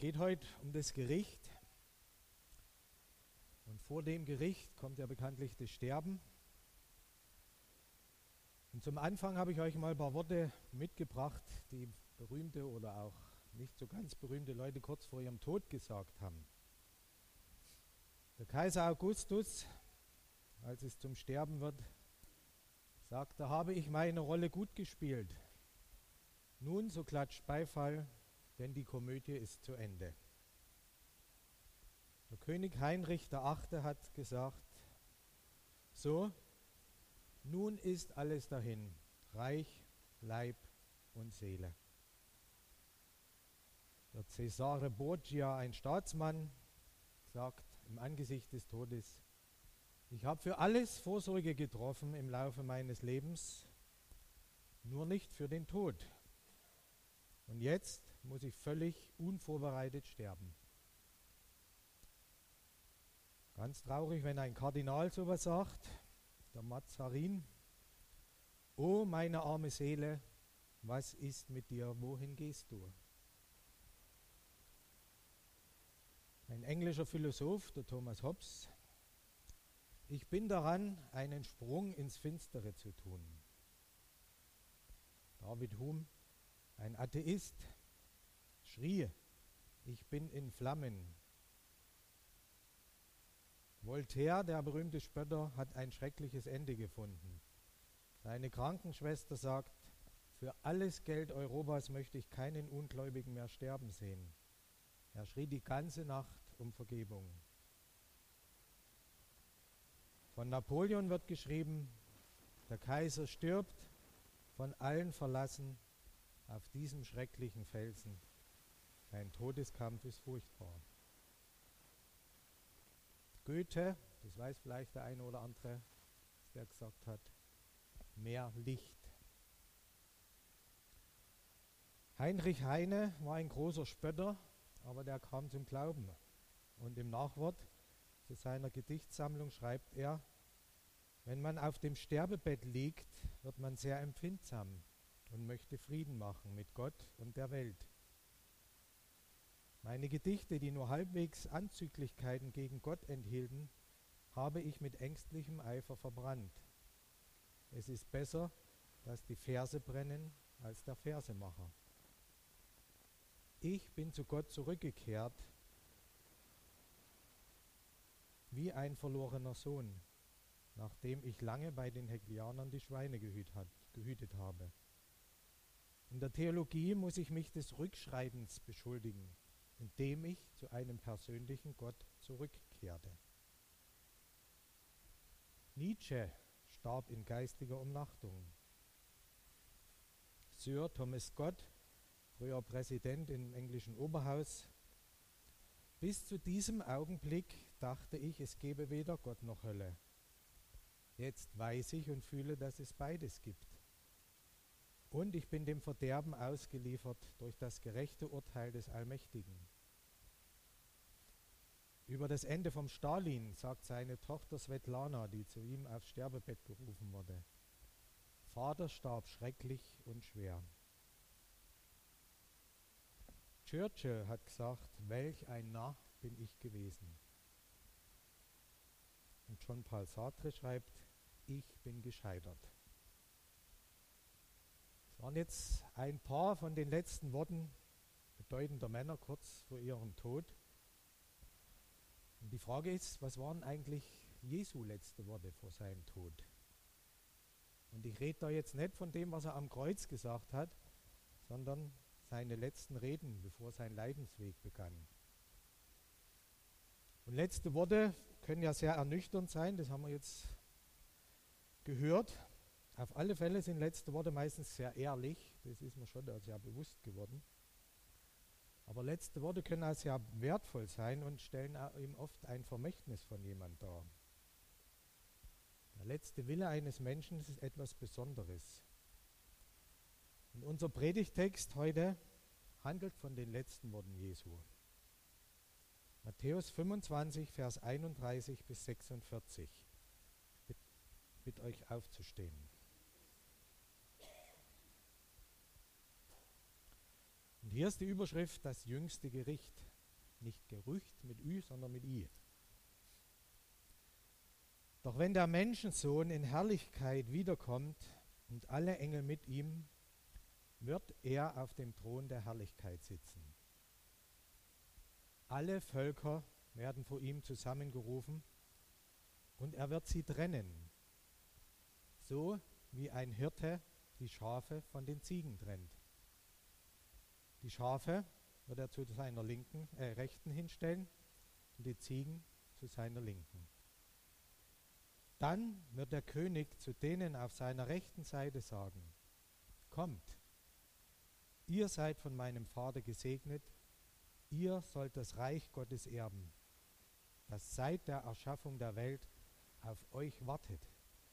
geht heute um das Gericht. Und vor dem Gericht kommt ja bekanntlich das Sterben. Und zum Anfang habe ich euch mal ein paar Worte mitgebracht, die berühmte oder auch nicht so ganz berühmte Leute kurz vor ihrem Tod gesagt haben. Der Kaiser Augustus, als es zum Sterben wird, sagt, da habe ich meine Rolle gut gespielt. Nun, so klatscht Beifall, denn die Komödie ist zu Ende. Der König Heinrich VIII. Hat gesagt, so, nun ist alles dahin, Reich, Leib und Seele. Der Cesare Borgia, ein Staatsmann, sagt im Angesicht des Todes, ich habe für alles Vorsorge getroffen im Laufe meines Lebens, nur nicht für den Tod. Und jetzt muss ich völlig unvorbereitet sterben. Ganz traurig, wenn ein Kardinal sowas sagt, der Mazarin. O meine arme Seele, was ist mit dir, wohin gehst du? Ein englischer Philosoph, der Thomas Hobbes, ich bin daran, einen Sprung ins Finstere zu tun. David Hume, ein Atheist, schrie, ich bin in Flammen. Voltaire, der berühmte Spötter, hat ein schreckliches Ende gefunden. Seine Krankenschwester sagt, für alles Geld Europas möchte ich keinen Ungläubigen mehr sterben sehen. Er schrie die ganze Nacht um Vergebung. Von Napoleon wird geschrieben, der Kaiser stirbt, von allen verlassen, auf diesem schrecklichen Felsen. Sein Todeskampf ist furchtbar. Goethe, das weiß vielleicht der eine oder andere, der gesagt hat, mehr Licht. Heinrich Heine war ein großer Spötter, aber der kam zum Glauben. Und im Nachwort zu seiner Gedichtsammlung schreibt er, wenn man auf dem Sterbebett liegt, wird man sehr empfindsam und möchte Frieden machen mit Gott und der Welt. Meine Gedichte, die nur halbwegs Anzüglichkeiten gegen Gott enthielten, habe ich mit ängstlichem Eifer verbrannt. Es ist besser, dass die Verse brennen, als der Versemacher. Ich bin zu Gott zurückgekehrt, wie ein verlorener Sohn, nachdem ich lange bei den Hegelianern die Schweine gehütet habe. In der Theologie muss ich mich des Rückschreitens beschuldigen, indem ich zu einem persönlichen Gott zurückkehrte. Nietzsche starb in geistiger Umnachtung. Sir Thomas Scott, früher Präsident im englischen Oberhaus, bis zu diesem Augenblick dachte ich, es gebe weder Gott noch Hölle. Jetzt weiß ich und fühle, dass es beides gibt. Und ich bin dem Verderben ausgeliefert durch das gerechte Urteil des Allmächtigen. Über das Ende vom Stalin sagt seine Tochter Svetlana, die zu ihm aufs Sterbebett gerufen wurde, Vater starb schrecklich und schwer. Churchill hat gesagt, welch ein Narr bin ich gewesen. Und John Paul Sartre schreibt, ich bin gescheitert. Das waren jetzt ein paar von den letzten Worten bedeutender Männer kurz vor ihrem Tod. Und die Frage ist, was waren eigentlich Jesu letzte Worte vor seinem Tod? Und ich rede da jetzt nicht von dem, was er am Kreuz gesagt hat, sondern seine letzten Reden, bevor sein Leidensweg begann. Und letzte Worte können ja sehr ernüchternd sein, das haben wir jetzt gehört. Auf alle Fälle sind letzte Worte meistens sehr ehrlich, das ist mir schon sehr bewusst geworden. Aber letzte Worte können auch sehr wertvoll sein und stellen auch ihm oft ein Vermächtnis von jemand dar. Der letzte Wille eines Menschen ist etwas Besonderes. Und unser Predigtext heute handelt von den letzten Worten Jesu. Matthäus 25, Vers 31 bis 46. Ich bitte euch aufzustehen. Und hier ist die Überschrift, das jüngste Gericht. Nicht Gerücht mit Ü, sondern mit I. Doch wenn der Menschensohn in Herrlichkeit wiederkommt und alle Engel mit ihm, wird er auf dem Thron der Herrlichkeit sitzen. Alle Völker werden vor ihm zusammengerufen und er wird sie trennen, so wie ein Hirte die Schafe von den Ziegen trennt. Die Schafe wird er zu seiner Rechten hinstellen und die Ziegen zu seiner Linken. Dann wird der König zu denen auf seiner rechten Seite sagen: Kommt, ihr seid von meinem Vater gesegnet, ihr sollt das Reich Gottes erben, das seit der Erschaffung der Welt auf euch wartet.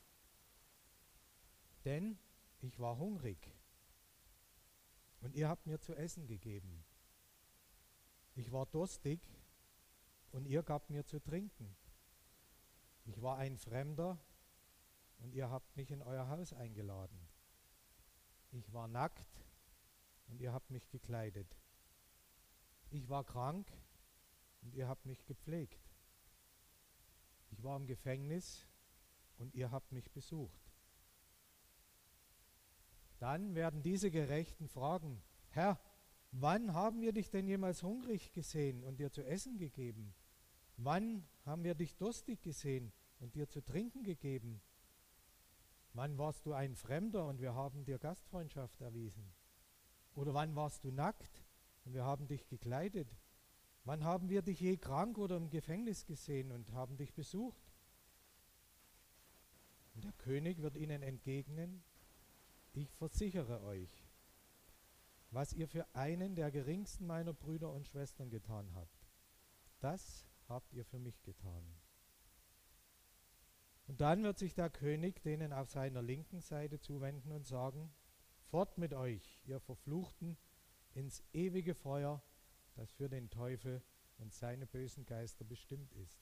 Denn ich war hungrig und ihr habt mir zu essen gegeben. Ich war durstig und ihr gabt mir zu trinken. Ich war ein Fremder und ihr habt mich in euer Haus eingeladen. Ich war nackt und ihr habt mich gekleidet. Ich war krank und ihr habt mich gepflegt. Ich war im Gefängnis und ihr habt mich besucht. Dann werden diese Gerechten fragen: Herr, wann haben wir dich denn jemals hungrig gesehen und dir zu essen gegeben? Wann haben wir dich durstig gesehen und dir zu trinken gegeben? Wann warst du ein Fremder und wir haben dir Gastfreundschaft erwiesen? Oder wann warst du nackt und wir haben dich gekleidet? Wann haben wir dich je krank oder im Gefängnis gesehen und haben dich besucht? Und der König wird ihnen entgegnen: Ich versichere euch, was ihr für einen der geringsten meiner Brüder und Schwestern getan habt, das habt ihr für mich getan. Und dann wird sich der König denen auf seiner linken Seite zuwenden und sagen: Fort mit euch, ihr Verfluchten, ins ewige Feuer, das für den Teufel und seine bösen Geister bestimmt ist.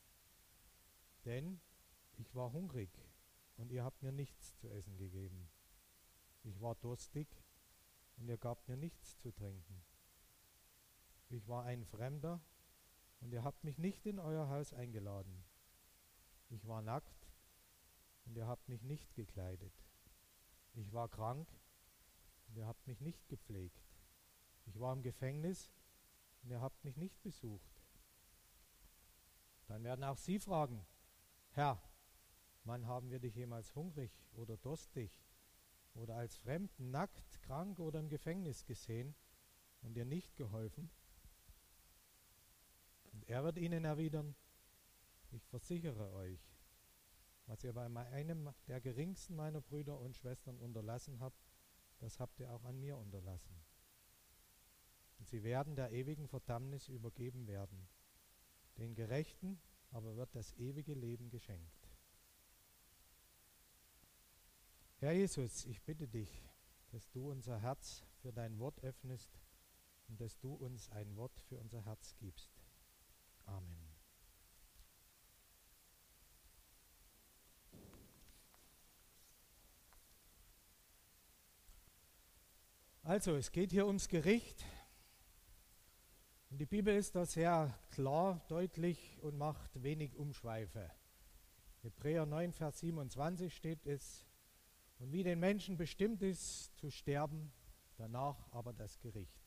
Denn ich war hungrig und ihr habt mir nichts zu essen gegeben. Ich war durstig und ihr gabt mir nichts zu trinken. Ich war ein Fremder und ihr habt mich nicht in euer Haus eingeladen. Ich war nackt und ihr habt mich nicht gekleidet. Ich war krank und ihr habt mich nicht gepflegt. Ich war im Gefängnis und ihr habt mich nicht besucht. Dann werden auch sie fragen: Herr, wann haben wir dich jemals hungrig oder durstig oder als Fremden, nackt, krank oder im Gefängnis gesehen und dir nicht geholfen? Und er wird ihnen erwidern: Ich versichere euch, was ihr bei einem der geringsten meiner Brüder und Schwestern unterlassen habt, das habt ihr auch an mir unterlassen. Und sie werden der ewigen Verdammnis übergeben werden. Den Gerechten aber wird das ewige Leben geschenkt. Herr Jesus, ich bitte dich, dass du unser Herz für dein Wort öffnest und dass du uns ein Wort für unser Herz gibst. Amen. Also, es geht hier ums Gericht. Und die Bibel ist da sehr klar, deutlich und macht wenig Umschweife. Hebräer 9, Vers 27 steht es: Und wie den Menschen bestimmt ist, zu sterben, danach aber das Gericht.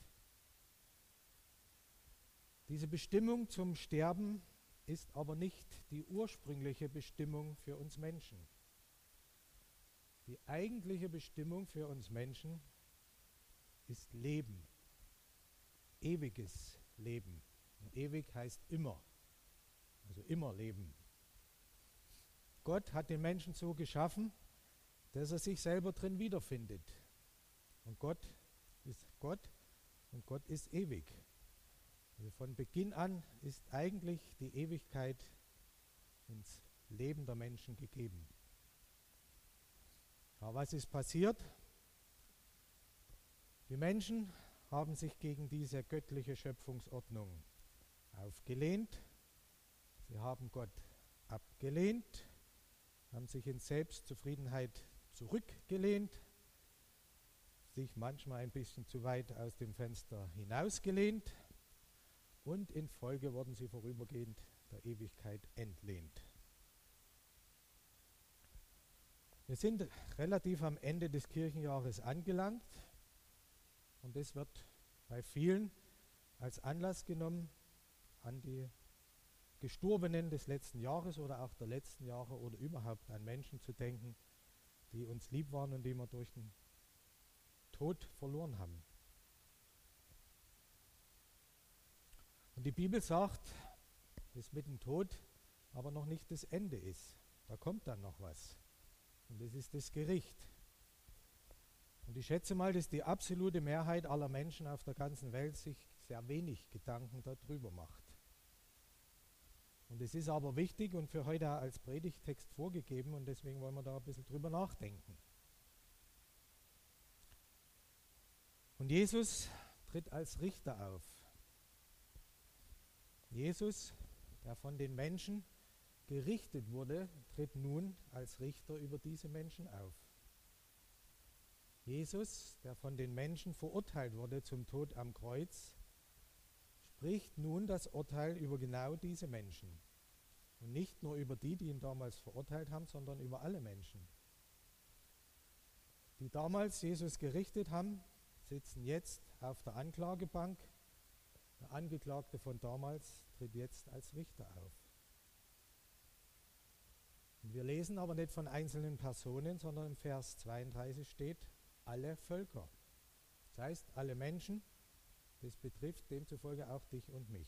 Diese Bestimmung zum Sterben ist aber nicht die ursprüngliche Bestimmung für uns Menschen. Die eigentliche Bestimmung für uns Menschen ist Leben, ewiges Leben. Und ewig heißt immer, also immer Leben. Gott hat den Menschen so geschaffen, dass er sich selber drin wiederfindet. Und Gott ist Gott und Gott ist ewig. Also von Beginn an ist eigentlich die Ewigkeit ins Leben der Menschen gegeben. Aber was ist passiert? Die Menschen haben sich gegen diese göttliche Schöpfungsordnung aufgelehnt. Sie haben Gott abgelehnt, haben sich in Selbstzufriedenheit zurückgelehnt, sich manchmal ein bisschen zu weit aus dem Fenster hinausgelehnt und in Folge wurden sie vorübergehend der Ewigkeit entlehnt. Wir sind relativ am Ende des Kirchenjahres angelangt und es wird bei vielen als Anlass genommen, an die Gestorbenen des letzten Jahres oder auch der letzten Jahre oder überhaupt an Menschen zu denken, die uns lieb waren und die wir durch den Tod verloren haben. Und die Bibel sagt, dass mit dem Tod aber noch nicht das Ende ist. Da kommt dann noch was. Und das ist das Gericht. Und ich schätze mal, dass die absolute Mehrheit aller Menschen auf der ganzen Welt sich sehr wenig Gedanken darüber macht. Und es ist aber wichtig und für heute auch als Predigttext vorgegeben und deswegen wollen wir da ein bisschen drüber nachdenken. Und Jesus tritt als Richter auf. Jesus, der von den Menschen gerichtet wurde, tritt nun als Richter über diese Menschen auf. Jesus, der von den Menschen verurteilt wurde zum Tod am Kreuz, spricht nun das Urteil über genau diese Menschen. Und nicht nur über die, die ihn damals verurteilt haben, sondern über alle Menschen. Die damals Jesus gerichtet haben, sitzen jetzt auf der Anklagebank. Der Angeklagte von damals tritt jetzt als Richter auf. Und wir lesen aber nicht von einzelnen Personen, sondern im Vers 32 steht, alle Völker. Das heißt, alle Menschen, das betrifft demzufolge auch dich und mich.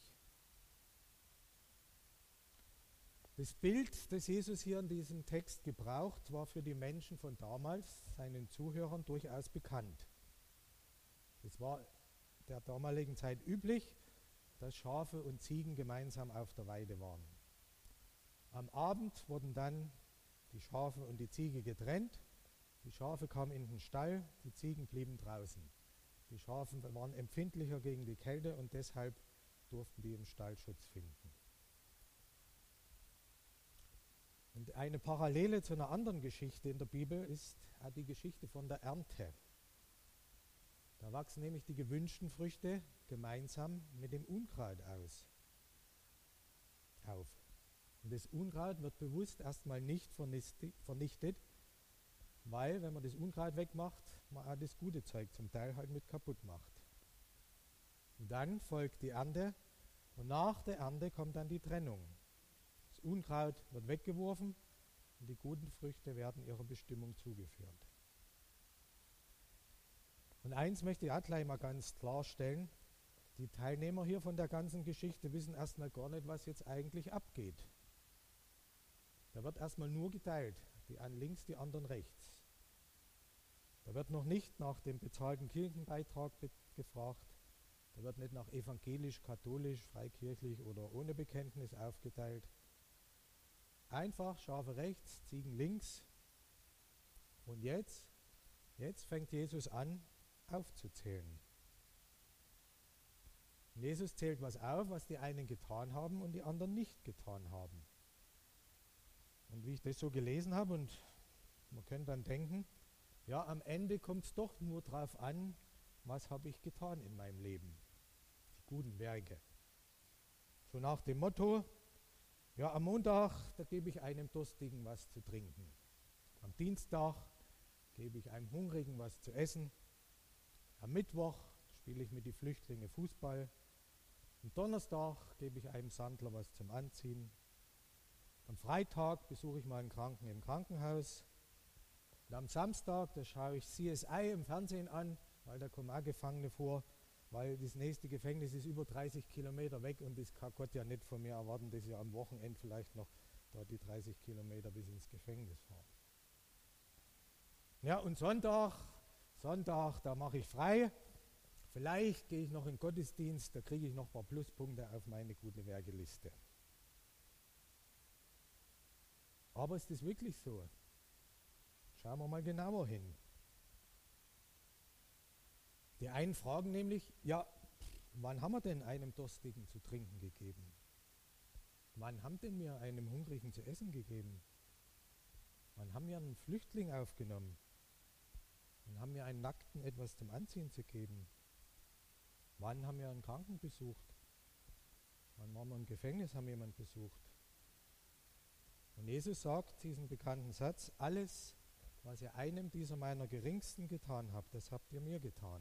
Das Bild, das Jesus hier in diesem Text gebraucht, war für die Menschen von damals, seinen Zuhörern, durchaus bekannt. Es war der damaligen Zeit üblich, dass Schafe und Ziegen gemeinsam auf der Weide waren. Am Abend wurden dann die Schafe und die Ziege getrennt. Die Schafe kamen in den Stall, die Ziegen blieben draußen. Die Schafe waren empfindlicher gegen die Kälte und deshalb durften die im Stall Schutz finden. Und eine Parallele zu einer anderen Geschichte in der Bibel ist die Geschichte von der Ernte. Da wachsen nämlich die gewünschten Früchte gemeinsam mit dem Unkraut auf. Und das Unkraut wird bewusst erstmal nicht vernichtet, weil, wenn man das Unkraut wegmacht, man auch das gute Zeug zum Teil halt mit kaputt macht. Und dann folgt die Ernte und nach der Ernte kommt dann die Trennung. Das Unkraut wird weggeworfen und die guten Früchte werden ihrer Bestimmung zugeführt. Und eins möchte ich auch gleich mal ganz klarstellen, die Teilnehmer hier von der ganzen Geschichte wissen erstmal gar nicht, was jetzt eigentlich abgeht. Da wird erstmal nur geteilt, die einen links, die anderen rechts. Da wird noch nicht nach dem bezahlten Kirchenbeitrag gefragt, da wird nicht nach evangelisch, katholisch, freikirchlich oder ohne Bekenntnis aufgeteilt. Einfach Schafe rechts, Ziegen links. Und jetzt fängt Jesus an aufzuzählen. Und Jesus zählt was auf, was die einen getan haben und die anderen nicht getan haben. Und wie ich das so gelesen habe, und man könnte dann denken, ja, am Ende kommt es doch nur darauf an, was habe ich getan in meinem Leben. Die guten Werke. So nach dem Motto, ja, am Montag, da gebe ich einem Durstigen was zu trinken. Am Dienstag gebe ich einem Hungrigen was zu essen. Am Mittwoch spiele ich mit den Flüchtlingen Fußball. Am Donnerstag gebe ich einem Sandler was zum Anziehen. Am Freitag besuche ich mal einen Kranken im Krankenhaus. Und am Samstag, da schaue ich CSI im Fernsehen an, weil da kommen auch Gefangene vor, weil das nächste Gefängnis ist über 30 Kilometer weg und das kann Gott ja nicht von mir erwarten, dass ich am Wochenende vielleicht noch da die 30 Kilometer bis ins Gefängnis fahre. Ja, und Sonntag, da mache ich frei. Vielleicht gehe ich noch in den Gottesdienst, da kriege ich noch ein paar Pluspunkte auf meine gute Werkeliste. Aber ist das wirklich so? Schauen wir mal genauer hin. Die einen fragen nämlich, ja, wann haben wir denn einem Durstigen zu trinken gegeben? Wann haben denn wir einem Hungrigen zu essen gegeben? Wann haben wir einen Flüchtling aufgenommen? Wann haben wir einen Nackten etwas zum Anziehen zu geben? Wann haben wir einen Kranken besucht? Dann waren wir im Gefängnis, haben jemanden besucht. Und Jesus sagt diesen bekannten Satz: Alles, was ihr einem dieser meiner Geringsten getan habt, das habt ihr mir getan.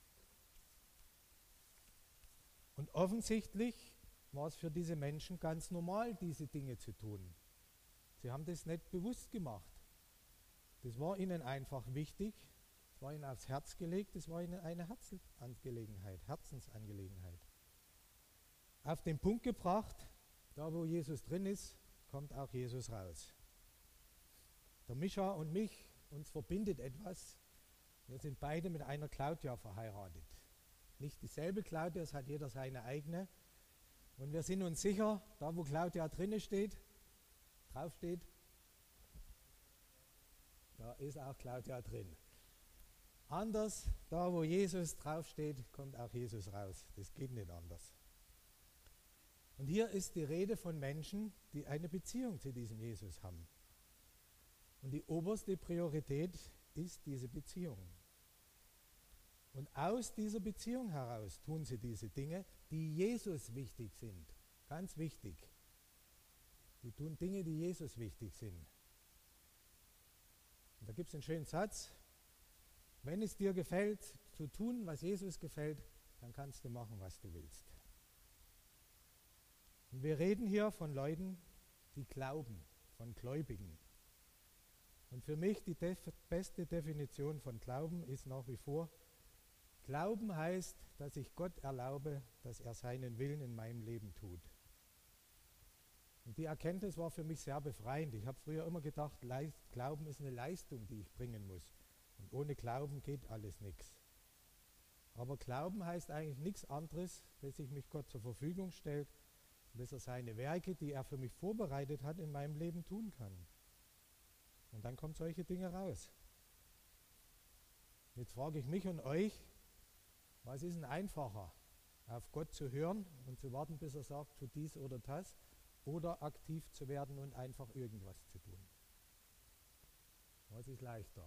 Und offensichtlich war es für diese Menschen ganz normal, diese Dinge zu tun. Sie haben das nicht bewusst gemacht. Das war ihnen einfach wichtig, es war ihnen aufs Herz gelegt, es war ihnen eine Herzensangelegenheit. Auf den Punkt gebracht, da wo Jesus drin ist, kommt auch Jesus raus. Der Micha und mich, uns verbindet etwas. Wir sind beide mit einer Claudia verheiratet. Nicht dieselbe Claudia, es hat jeder seine eigene. Und wir sind uns sicher, da wo Claudia drin steht, draufsteht, da ist auch Claudia drin. Anders, da wo Jesus draufsteht, kommt auch Jesus raus. Das geht nicht anders. Und hier ist die Rede von Menschen, die eine Beziehung zu diesem Jesus haben. Und die oberste Priorität ist diese Beziehung. Und aus dieser Beziehung heraus tun sie diese Dinge, die Jesus wichtig sind. Ganz wichtig. Die tun Dinge, die Jesus wichtig sind. Und da gibt es einen schönen Satz: Wenn es dir gefällt, zu tun, was Jesus gefällt, dann kannst du machen, was du willst. Und wir reden hier von Leuten, die glauben, von Gläubigen. Und für mich die beste Definition von Glauben ist nach wie vor: Glauben heißt, dass ich Gott erlaube, dass er seinen Willen in meinem Leben tut. Und die Erkenntnis war für mich sehr befreiend. Ich habe früher immer gedacht, Glauben ist eine Leistung, die ich bringen muss. Und ohne Glauben geht alles nichts. Aber Glauben heißt eigentlich nichts anderes, dass ich mich Gott zur Verfügung stelle, dass er seine Werke, die er für mich vorbereitet hat, in meinem Leben tun kann. Und dann kommen solche Dinge raus. Jetzt frage ich mich und euch, was ist denn einfacher? Auf Gott zu hören und zu warten, bis er sagt, tu dies oder das, oder aktiv zu werden und einfach irgendwas zu tun? Was ist leichter?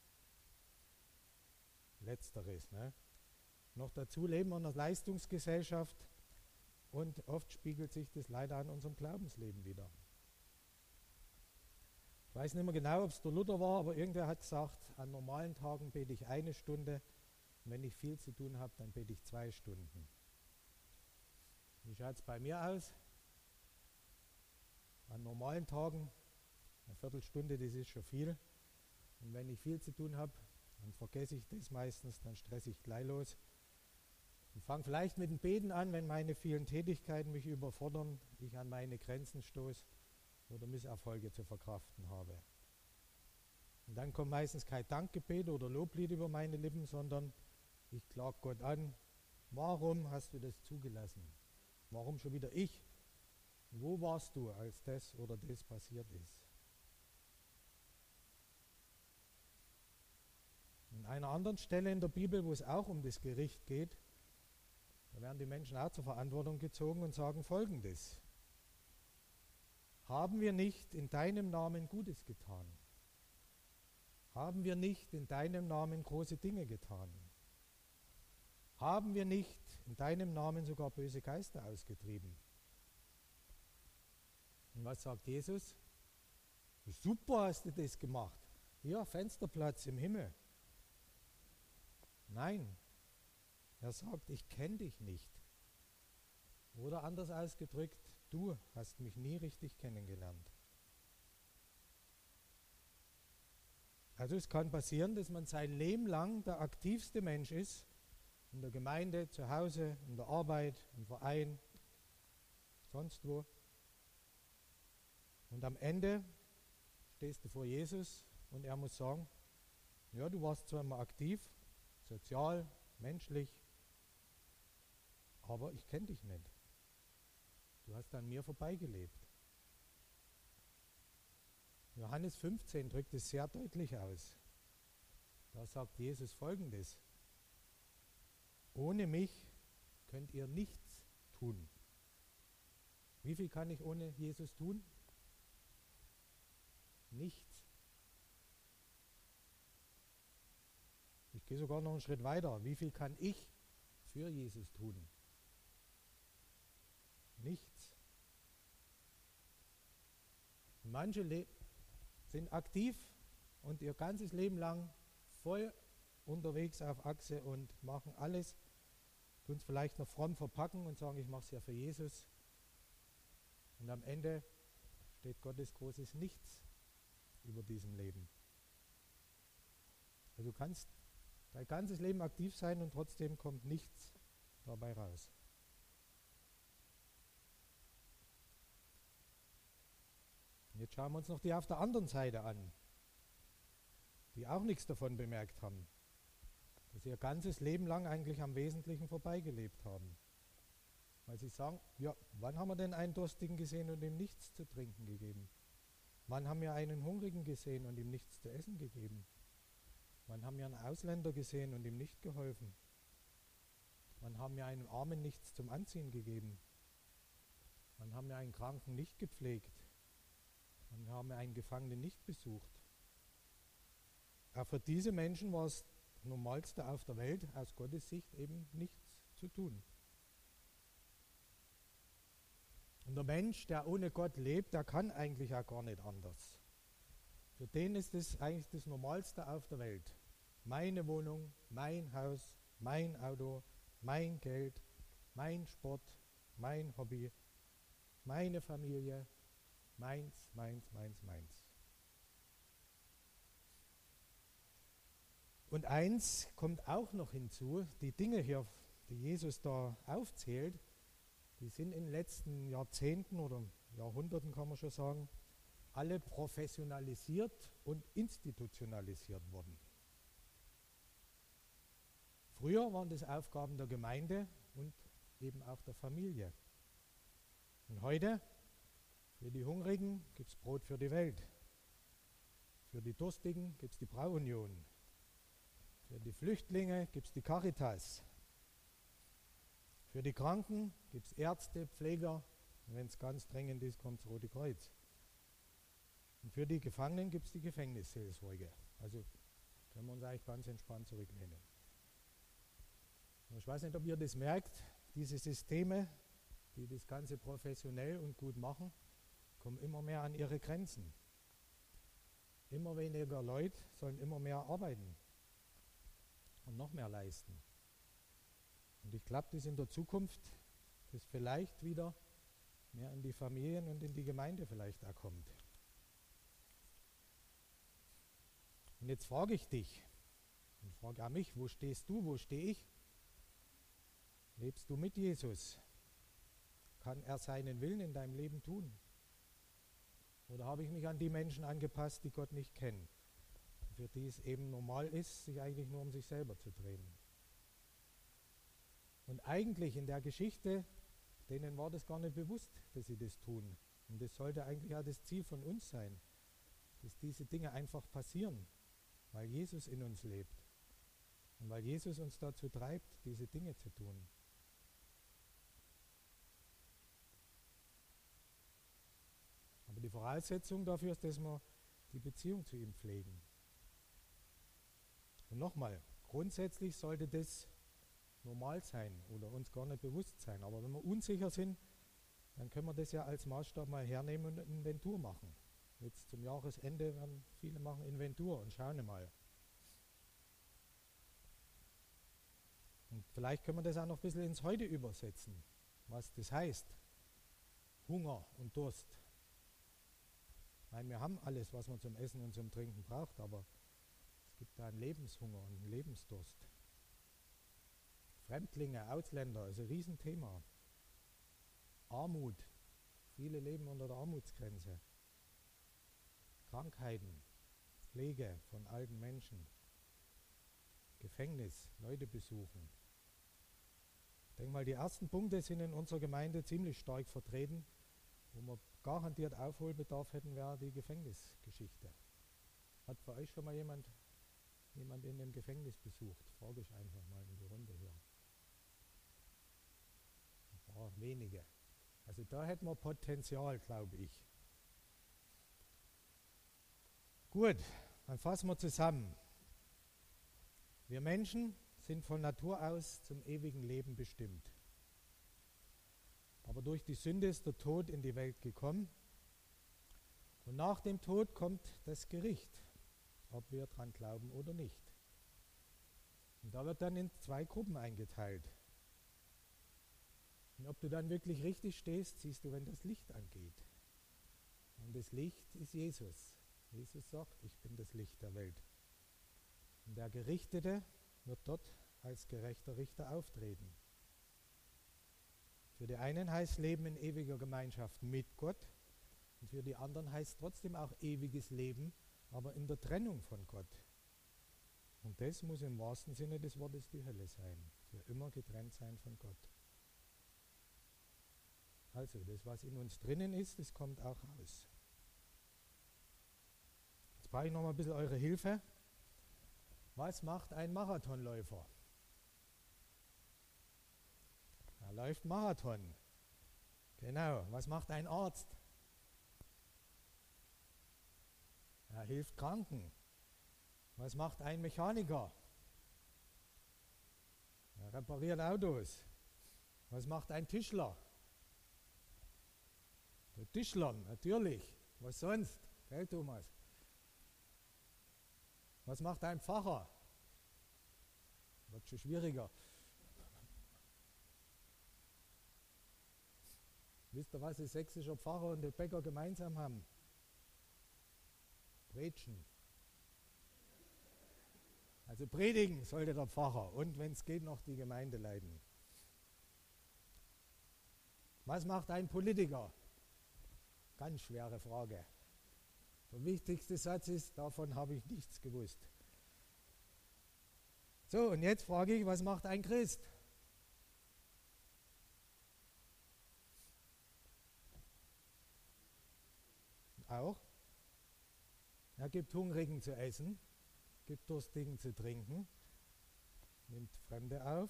Letzteres, ne? Noch dazu leben wir in einer Leistungsgesellschaft und oft spiegelt sich das leider an unserem Glaubensleben wieder. Ich weiß nicht mehr genau, ob es der Luther war, aber irgendwer hat gesagt, an normalen Tagen bete ich 1 Stunde und wenn ich viel zu tun habe, dann bete ich 2 Stunden. Wie schaut es bei mir aus? An normalen Tagen, eine Viertelstunde, das ist schon viel. Und wenn ich viel zu tun habe, dann vergesse ich das meistens, dann stresse ich gleich los. Ich fange vielleicht mit dem Beten an, wenn meine vielen Tätigkeiten mich überfordern, ich an meine Grenzen stoße oder Misserfolge zu verkraften habe. Und dann kommt meistens kein Dankgebet oder Loblied über meine Lippen, sondern ich klage Gott an: Warum hast du das zugelassen? Warum schon wieder ich? Wo warst du, als das oder das passiert ist? An einer anderen Stelle in der Bibel, wo es auch um das Gericht geht, da werden die Menschen auch zur Verantwortung gezogen und sagen Folgendes: Haben wir nicht in deinem Namen Gutes getan? Haben wir nicht in deinem Namen große Dinge getan? Haben wir nicht in deinem Namen sogar böse Geister ausgetrieben? Und was sagt Jesus? Super hast du das gemacht. Hier, Fensterplatz im Himmel. Nein, er sagt, ich kenne dich nicht. Oder anders ausgedrückt, du hast mich nie richtig kennengelernt. Also es kann passieren, dass man sein Leben lang der aktivste Mensch ist, in der Gemeinde, zu Hause, in der Arbeit, im Verein, sonst wo. Und am Ende stehst du vor Jesus und er muss sagen, ja, du warst zwar immer aktiv, sozial, menschlich, aber ich kenne dich nicht. Du hast an mir vorbeigelebt. Johannes 15 drückt es sehr deutlich aus. Da sagt Jesus Folgendes: Ohne mich könnt ihr nichts tun. Wie viel kann ich ohne Jesus tun? Nichts. Ich gehe sogar noch einen Schritt weiter. Wie viel kann ich für Jesus tun? Nichts. Und manche sind aktiv und ihr ganzes Leben lang voll unterwegs auf Achse und machen alles, tun es vielleicht noch fromm verpacken und sagen, ich mache es ja für Jesus. Und am Ende steht Gottes großes Nichts über diesem Leben. Also du kannst dein ganzes Leben aktiv sein und trotzdem kommt nichts dabei raus. Und jetzt schauen wir uns noch die auf der anderen Seite an, die auch nichts davon bemerkt haben, dass sie ihr ganzes Leben lang eigentlich am Wesentlichen vorbeigelebt haben. Weil sie sagen, ja, wann haben wir denn einen Durstigen gesehen und ihm nichts zu trinken gegeben? Wann haben wir einen Hungrigen gesehen und ihm nichts zu essen gegeben? Wann haben wir einen Ausländer gesehen und ihm nicht geholfen? Wann haben wir einem Armen nichts zum Anziehen gegeben? Wann haben wir einen Kranken nicht gepflegt? Wann haben wir einen Gefangenen nicht besucht? Auch für diese Menschen war es das Normalste auf der Welt, aus Gottes Sicht eben nichts zu tun. Und der Mensch, der ohne Gott lebt, der kann eigentlich auch gar nicht anders. Für den ist es eigentlich das Normalste auf der Welt. Meine Wohnung, mein Haus, mein Auto, mein Geld, mein Sport, mein Hobby, meine Familie, meins, meins, meins, meins. Und eins kommt auch noch hinzu, die Dinge hier, die Jesus da aufzählt, die sind in den letzten Jahrzehnten oder Jahrhunderten, kann man schon sagen, alle professionalisiert und institutionalisiert worden. Früher waren das Aufgaben der Gemeinde und eben auch der Familie. Und heute, für die Hungrigen gibt es Brot für die Welt. Für die Durstigen gibt es die Brauunion. Für die Flüchtlinge gibt es die Caritas. Für die Kranken gibt es Ärzte, Pfleger. Und wenn es ganz dringend ist, kommt das Rote Kreuz. Und für die Gefangenen gibt es die Gefängnisseelsorge. Also können wir uns eigentlich ganz entspannt zurücklehnen. Und ich weiß nicht, ob ihr das merkt, diese Systeme, die das Ganze professionell und gut machen, kommen immer mehr an ihre Grenzen. Immer weniger Leute sollen immer mehr arbeiten und noch mehr leisten. Und ich glaube, dass in der Zukunft das vielleicht wieder mehr in die Familien und in die Gemeinde vielleicht auch kommt. Und jetzt frage ich dich und frage auch mich, wo stehst du, wo stehe ich? Lebst du mit Jesus? Kann er seinen Willen in deinem Leben tun? Oder habe ich mich an die Menschen angepasst, die Gott nicht kennen? Für die es eben normal ist, sich eigentlich nur um sich selber zu drehen. Und eigentlich in der Geschichte, denen war das gar nicht bewusst, dass sie das tun. Und das sollte eigentlich auch das Ziel von uns sein, dass diese Dinge einfach passieren, weil Jesus in uns lebt und weil Jesus uns dazu treibt, diese Dinge zu tun. Aber die Voraussetzung dafür ist, dass wir die Beziehung zu ihm pflegen. Und nochmal, grundsätzlich sollte das normal sein oder uns gar nicht bewusst sein. Aber wenn wir unsicher sind, dann können wir das ja als Maßstab mal hernehmen und eine Inventur machen. Jetzt zum Jahresende werden viele machen Inventur und schauen mal. Und vielleicht können wir das auch noch ein bisschen ins Heute übersetzen, was das heißt. Hunger und Durst. Ich meine, wir haben alles, was man zum Essen und zum Trinken braucht, aber es gibt da einen Lebenshunger und einen Lebensdurst. Fremdlinge, Ausländer, ist ein Riesenthema. Armut, viele leben unter der Armutsgrenze. Krankheiten, Pflege von alten Menschen, Gefängnis, Leute besuchen. Ich denke mal, die ersten Punkte sind in unserer Gemeinde ziemlich stark vertreten. Wo wir garantiert Aufholbedarf hätten, wäre die Gefängnisgeschichte. Hat für euch schon mal jemand in dem Gefängnis besucht? Frage ich einfach mal in die Runde hier. Ein paar wenige. Also da hätten wir Potenzial, glaube ich. Gut, dann fassen wir zusammen. Wir Menschen sind von Natur aus zum ewigen Leben bestimmt. Aber durch die Sünde ist der Tod in die Welt gekommen. Und nach dem Tod kommt das Gericht, ob wir dran glauben oder nicht. Und da wird dann in 2 Gruppen eingeteilt. Und ob du dann wirklich richtig stehst, siehst du, wenn das Licht angeht. Und das Licht ist Jesus. Jesus sagt, ich bin das Licht der Welt. Und der Gerichtete wird dort als gerechter Richter auftreten. Für die einen heißt Leben in ewiger Gemeinschaft mit Gott und für die anderen heißt trotzdem auch ewiges Leben, aber in der Trennung von Gott. Und das muss im wahrsten Sinne des Wortes die Hölle sein, für immer getrennt sein von Gott. Also das, was in uns drinnen ist, das kommt auch raus. Jetzt brauche ich noch mal ein bisschen eure Hilfe. Was macht ein Marathonläufer? Er läuft Marathon. Genau. Was macht ein Arzt? Er hilft Kranken. Was macht ein Mechaniker? Er repariert Autos. Was macht ein Tischler? Der Tischler, natürlich. Was sonst? Gell, Thomas? Was macht ein Pfarrer? Wird schon schwieriger. Wisst ihr, was ein sächsischer Pfarrer und der Bäcker gemeinsam haben? Brötchen. Also predigen sollte der Pfarrer und wenn es geht, noch die Gemeinde leiten. Was macht ein Politiker? Ganz schwere Frage. Der wichtigste Satz ist, davon habe ich nichts gewusst. So, und jetzt frage ich, was macht ein Christ? Auch. Er gibt Hungrigen zu essen, gibt Durstigen zu trinken, nimmt Fremde auf,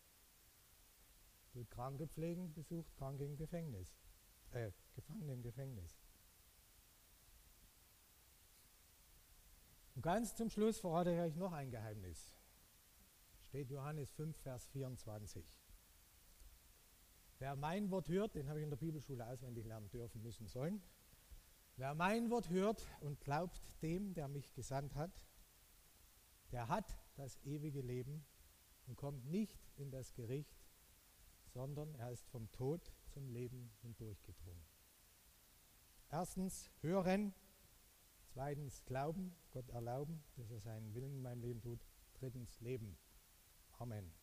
tut Kranke pflegen, besucht Kranke im Gefängnis, Gefangene im Gefängnis. Und ganz zum Schluss verrate ich euch noch ein Geheimnis. Steht Johannes 5, Vers 24. Wer mein Wort hört, den habe ich in der Bibelschule auswendig lernen dürfen, müssen, sollen. Wer mein Wort hört und glaubt dem, der mich gesandt hat, der hat das ewige Leben und kommt nicht in das Gericht, sondern er ist vom Tod zum Leben hindurchgedrungen. Erstens hören, zweitens glauben, Gott erlauben, dass er seinen Willen in meinem Leben tut, drittens leben. Amen.